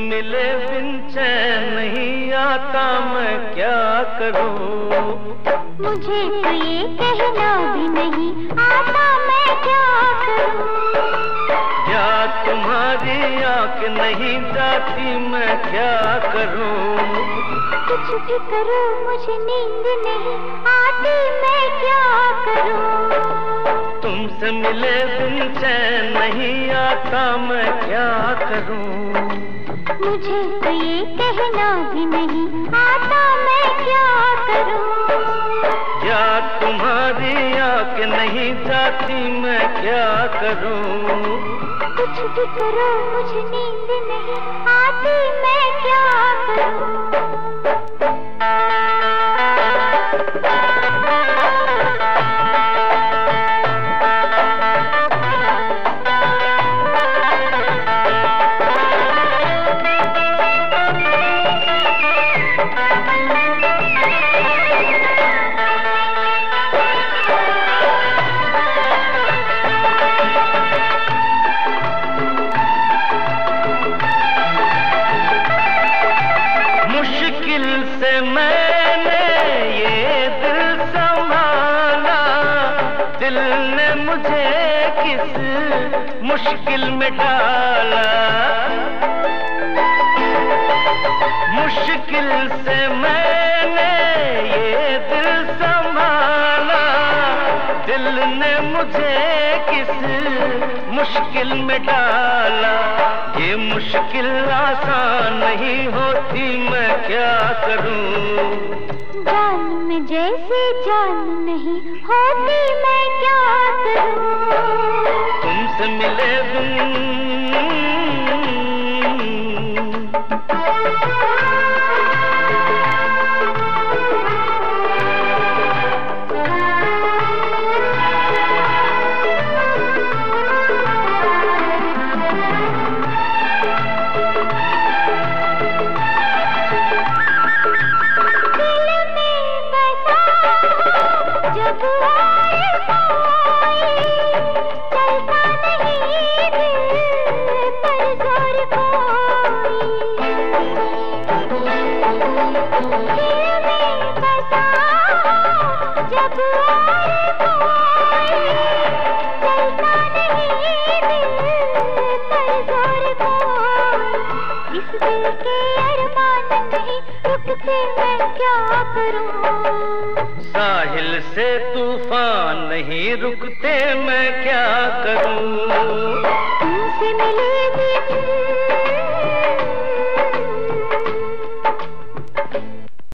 मिले बिन चैन नहीं आता, मैं क्या करूं? मुझे तो ये कहना भी नहीं आता, मैं क्या करूं? या तुम्हारी आंख नहीं जाती, मैं क्या करूं? कुछ भी करो मुझे नींद नहीं आती, मैं क्या करूं? तुमसे मिले बिन चैन नहीं आता, मैं क्या करूं? मुझे तो ये कहना भी नहीं आता, मैं क्या करूं? या तुम्हारी आंख नहीं जाती, मैं क्या करूं? कुछ भी करो मुझे नींद नहीं आती, मैं क्या करूं? मुश्किल से मैंने ये दिल संभाला, दिल ने मुझे किस मुश्किल में डाला। मुश्किल से मैंने ये दिल संभाला, दिल ने मुझे किस मुश्किल में डाला। ये मुश्किल आसान नहीं होती, मैं क्या करूं? जान में जैसे जान नहीं होती, मैं क्या करूं? तुमसे मिले बिन जब आए कोई चलता नहीं दिल पर जोर कोई, दिल में बसा जब आए कोई चलता नहीं दिल पर जोर कोई। इस दिल के अरमान नहीं रुकते, मैं क्या करूं? साहिल से तूफान नहीं रुकते, मैं क्या करूं? तुमसे मिले दिन